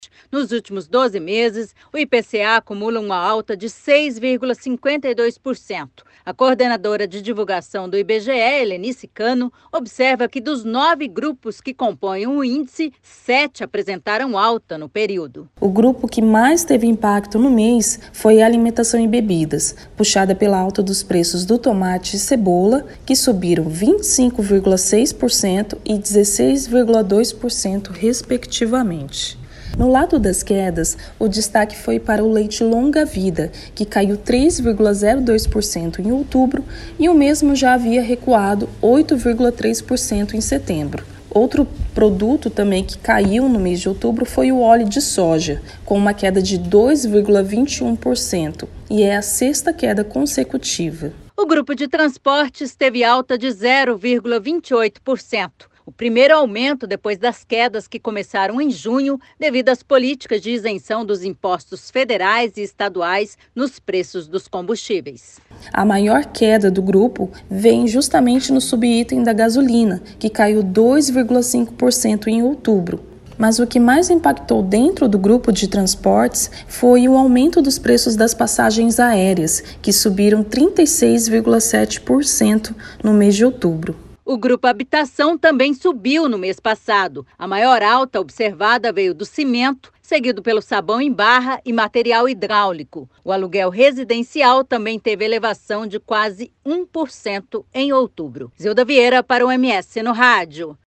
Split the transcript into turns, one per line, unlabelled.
Nos últimos 12 meses, o IPCA acumula uma alta de 6,52%. A coordenadora de divulgação do IBGE, Helenice Cano, observa que dos 9 grupos que compõem o índice, 7 apresentaram alta no período.
O grupo que mais teve impacto no mês foi a alimentação e bebidas, puxada pela alta dos preços do tomate e cebola, que subiram 25,6% e 16,2%, respectivamente. No lado das quedas, o destaque foi para o leite longa-vida, que caiu 3,02% em outubro e o mesmo já havia recuado 8,3% em setembro. Outro produto também que caiu no mês de outubro foi o óleo de soja, com uma queda de 2,21%, e é a sexta queda consecutiva.
O grupo de transportes teve alta de 0,28%. O primeiro aumento depois das quedas que começaram em junho devido às políticas de isenção dos impostos federais e estaduais nos preços dos combustíveis.
A maior queda do grupo vem justamente no subitem da gasolina, que caiu 2,5% em outubro. Mas o que mais impactou dentro do grupo de transportes foi o aumento dos preços das passagens aéreas, que subiram 36,7% no mês de outubro.
O grupo Habitação também subiu no mês passado. A maior alta observada veio do cimento, seguido pelo sabão em barra e material hidráulico. O aluguel residencial também teve elevação de quase 1% em outubro. Zilda Vieira para o MS no Rádio.